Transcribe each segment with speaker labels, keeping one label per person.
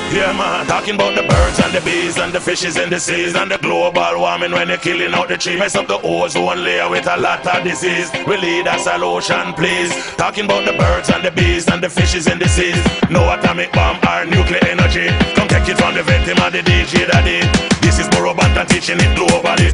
Speaker 1: Yeah man, talking about the birds and the bees and the fishes in the seas and the global warming when they're killing out the tree. Mess up the ozone layer with a lot of disease. We lead a solution please. Talking about the birds and the bees and the fishes in the seas. No atomic bomb or nuclear energy. Come take it from the victim of the DJ daddy. This is Burro Banton teaching it globally.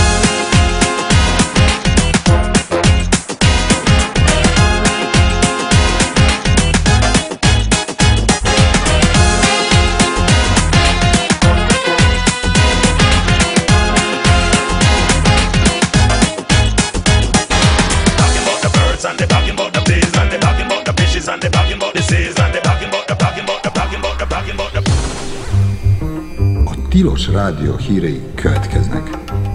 Speaker 2: A Tilos Rádió hírei következnek.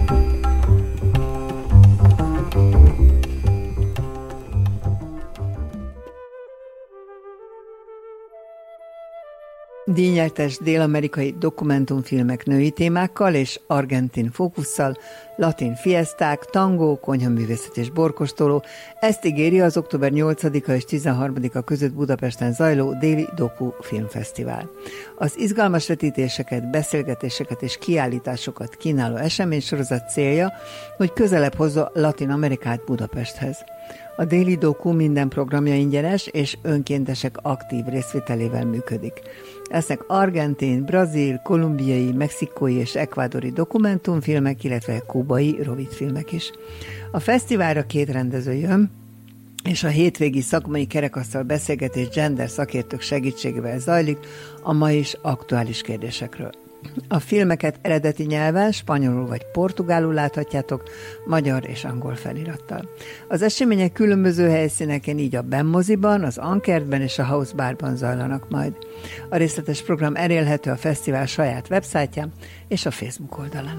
Speaker 3: Díjnyertes dél-amerikai dokumentumfilmek női témákkal és argentin fókusszal, latin fieszták, tangó, konyhaművészet és borkostoló, ezt ígéri az október 8-a és 13-a között Budapesten zajló Déli Doku Filmfesztivál. Az izgalmas vetítéseket, beszélgetéseket és kiállításokat kínáló eseménysorozat célja, hogy közelebb hozza Latin Amerikát Budapesthez. A Déli Doku minden programja ingyenes és önkéntesek aktív részvételével működik. Lesznek argentin, brazil, kolumbiai, mexikói és ekvádori dokumentumfilmek, illetve kubai rövidfilmek is. A fesztiválra 2 rendező jön, és a hétvégi szakmai kerekasztal beszélgetés gender szakértők segítségével zajlik a ma is aktuális kérdésekről. A filmeket eredeti nyelven, spanyolul vagy portugálul láthatjátok, magyar és angol felirattal. Az események különböző helyszíneken, így a Ben moziban, az Ankertben és a House Barban zajlanak majd. A részletes program elérhető a fesztivál saját websájtján és a Facebook oldalán.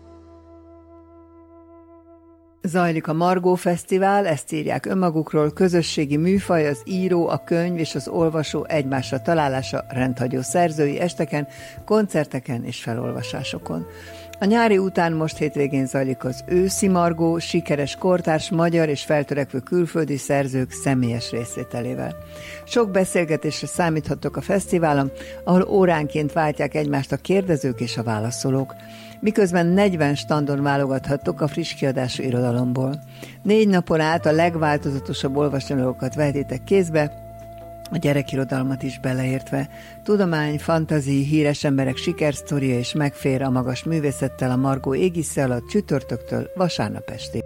Speaker 3: Zajlik a Margó Fesztivál, ezt írják önmagukról, közösségi műfaj, az író, a könyv és az olvasó egymásra találása rendhagyó szerzői esteken, koncerteken és felolvasásokon. A nyári után most hétvégén zajlik az őszi Margó, sikeres kortárs, magyar és feltörekvő külföldi szerzők személyes részvételével. Sok beszélgetésre számíthatok a fesztiválon, ahol óránként váltják egymást a kérdezők és a válaszolók. Miközben 40 standon válogathattok a friss kiadású irodalomból. 4 napon át a legváltozatosabb olvasnivalókat vehetitek kézbe, a gyerekirodalmat is beleértve. Tudomány, fantazi, híres emberek sikersztoria és megfér a magas művészettel a Margó égisze alatt csütörtöktől vasárnap estig.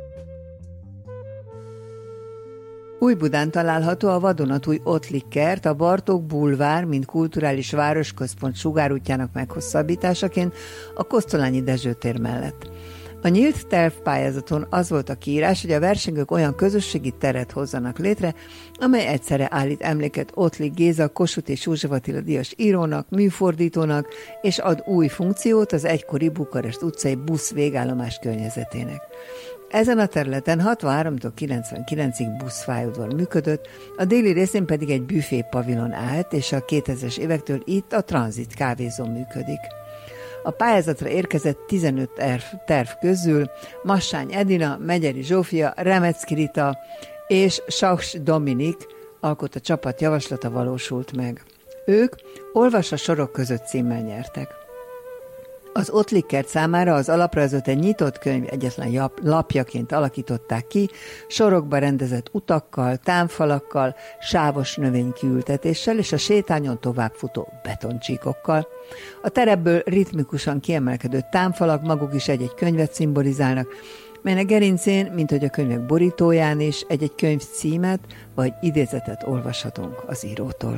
Speaker 3: Újbudán található a vadonatúj Ottlik kert, a Bartók bulvár, mint kulturális városközpont sugárútjának meghosszabbításaként a Kosztolányi Dezső tér mellett. A nyílt tervpályázaton az volt a kiírás, hogy a versengők olyan közösségi teret hozzanak létre, amely egyszerre állít emléket Ottlik Géza, Kossuth és József Attila díjas írónak, műfordítónak, és ad új funkciót az egykori Bukarest utcai busz végállomás környezetének. Ezen a területen 63-tól 99-ig buszpályaudvar működött, a déli részén pedig egy büfé pavilon állt, és a 2000-es évektől itt a Tranzit kávézó működik. A pályázatra érkezett 15 terv közül Massány Edina, Megyeri Zsófia, Remecki Rita és Saks Dominik alkotta csapat javaslata valósult meg. Ők Olvas a sorok között címmel nyertek. Az Ottlik kert számára az alaprajzot egy nyitott könyv egyetlen lapjaként alakították ki, sorokba rendezett utakkal, támfalakkal, sávos növénykiültetéssel és a sétányon továbbfutó betoncsíkokkal. A terebből ritmikusan kiemelkedő támfalak maguk is egy-egy könyvet szimbolizálnak, melynek gerincén, mint hogy a könyvek borítóján is, egy-egy könyv címet vagy idézetet olvashatunk az írótól.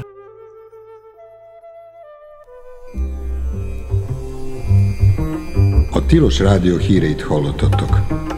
Speaker 2: A Tilos Rádió híreit hallottatok.